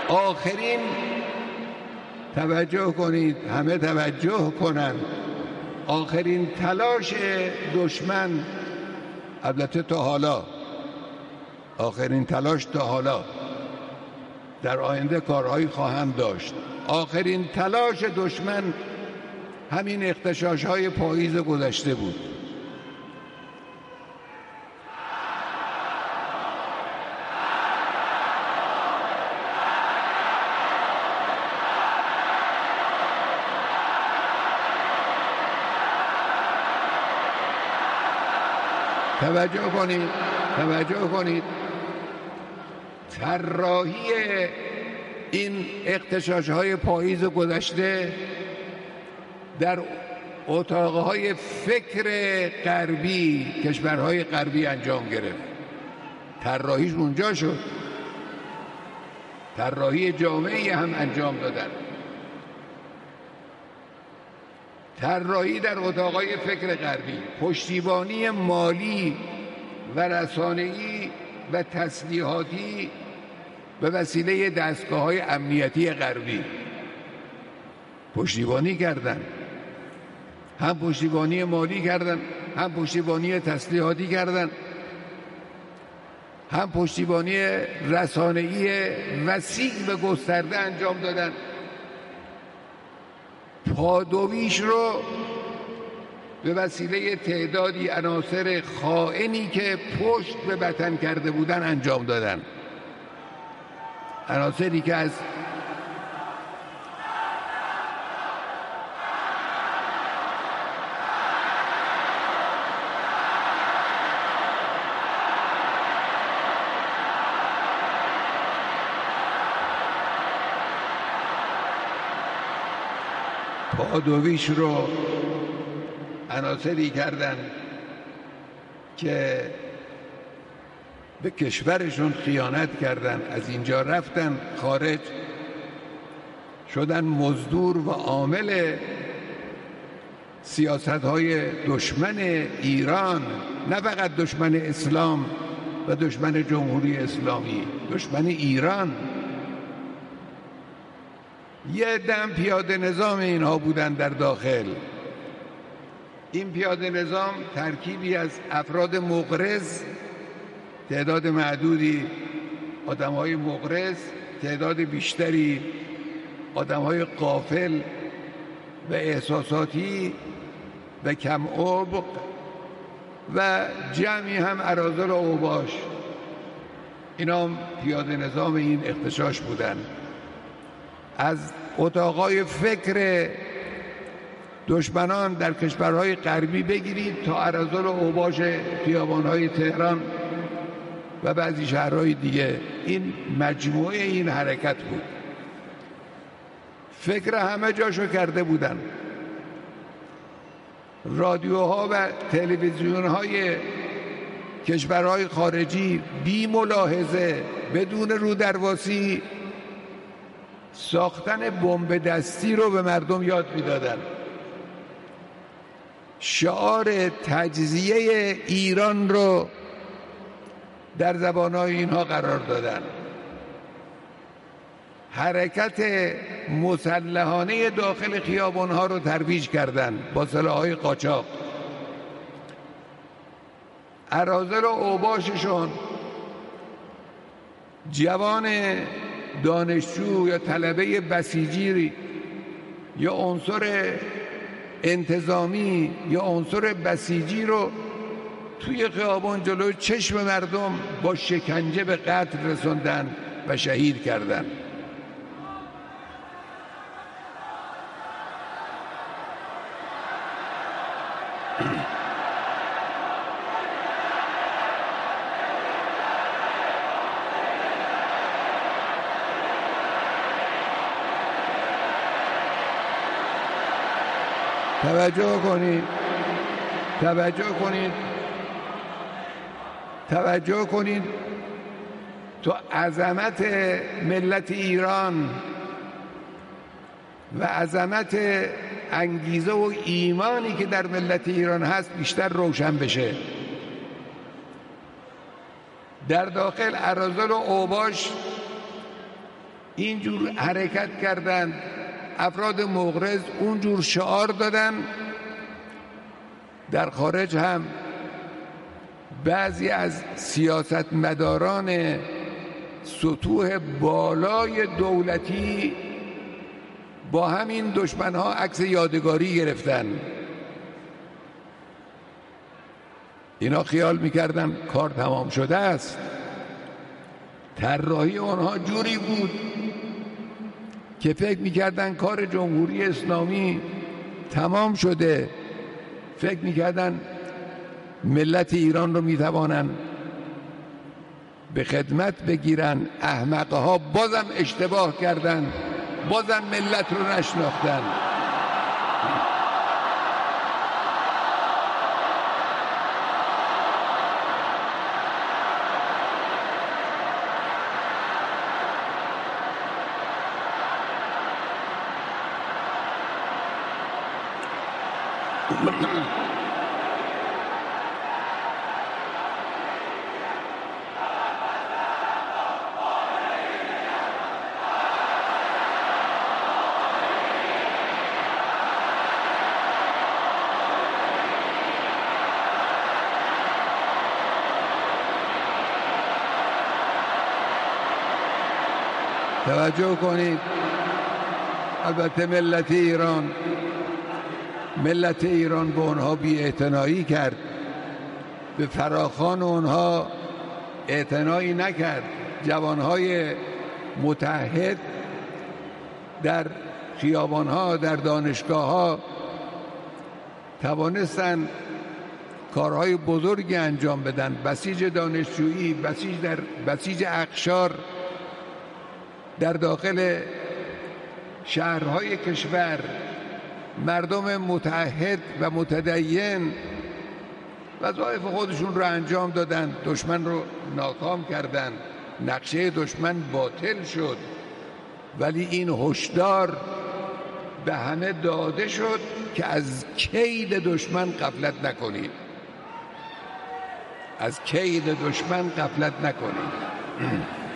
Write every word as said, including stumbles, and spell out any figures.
آخرین توجه کنید، همه توجه کنن، آخرین تلاش دشمن، البته تا حالا آخرین تلاش تا حالا، در آینده کارهایی خواهم داشت، آخرین تلاش دشمن همین اغتشاش‌های پاییز گذشته بود. توجه کنید توجه کنید طراحی این اغتشاش‌های پاییز گذشته در اتاقهای فکر غربی، کشورهای غربی انجام گرفت. طراحیش اونجا شد، طراحی جامعی هم انجام دادن، طراحی در اتاقهای فکر غربی، پشتیبانی مالی و رسانه‌ای و تسلیحاتی به وسیله دستگاه‌های امنیتی غربی پشتیبانی کردند. هم پشتیبانی مالی کردند، هم پشتیبانی تسلیحاتی کردند، هم پشتیبانی رسانه‌ای وسیع و گسترده انجام دادند. پادویش رو به وسیله تعدادی عناصر خائنی که پشت به وطن کرده بودن انجام دادن، عناصری که از پادویش رو عناصری کردن که به کشورشون خیانت کردن، از اینجا رفتن خارج، شدن مزدور و عامل سیاست‌های دشمن ایران، نه فقط دشمن اسلام و دشمن جمهوری اسلامی، دشمن ایران. یه دم پیاده نظام اینها بودن در داخل. این پیاده نظام ترکیبی از افراد مغرض، تعداد معدودی آدم‌های مغرض، تعداد بیشتری آدم‌های غافل و احساساتی و کم عمق و جمعی هم اراذل و اوباش، اینا پیاده نظام این اغتشاش بودن. از اتاقای فکر دشمنان در کشورهای غربی بگیرید تا اراذل و اوباش خیابان‌های تهران و بعضی شهرهای دیگه، این مجموعه این حرکت بود. فکر همه جاشو کرده بودن. رادیوها و تلویزیون‌های کشورهای خارجی بی ملاحظه، بدون رودرواسی، ساختن بمب دستی رو به مردم یاد میدادن. شعار تجزیه ایران رو در زبانهای اینها قرار دادن. حرکت مسلحانه داخل خیابانها رو ترویج کردن با سلاح‌های قاچاق. اراذل و اوباششون جوان دانشجو یا طلبه بسیجی یا عنصر انتظامی یا عنصر بسیجی رو توی خیابان جلوی چشم مردم با شکنجه به قتل رسوندن و شهید کردن. توجه کنید توجه کنید توجه کنید تو عظمت ملت ایران و عظمت انگیزه و ایمانی که در ملت ایران هست بیشتر روشن بشه. در داخل اراذل و اوباش اینجور حرکت کردند. افراد مغرض اونجور شعار دادن. در خارج هم بعضی از سیاستمداران سطوح بالای دولتی با همین دشمنها عکس یادگاری گرفتن. اینا خیال میکردن کار تمام شده است. طراحی اونها جوری بود که فکر میکردن کار جمهوری اسلامی تمام شده. فکر میکردن ملت ایران رو میتوانن به خدمت بگیرن. احمقها بازم اشتباه کردن، بازم ملت رو نشناختن. توجه کنید. البته ملت ایران ملت ایران به اونها بی‌اعتنایی کرد، به فراخوان اونها اعتنایی نکرد. جوانهای متحد در خیابانها، در دانشگاهها توانستن کارهای بزرگی انجام بدن. بسیج دانشجویی، بسیج در بسیج اقشار در داخل شهرهای کشور، مردم متحد و متدین وظایف خودشون رو انجام دادن. دشمن رو ناکام کردن، نقشه دشمن باطل شد. ولی این هشدار به همه داده شد که از کید دشمن غفلت نکنید. از کید دشمن غفلت نکنید.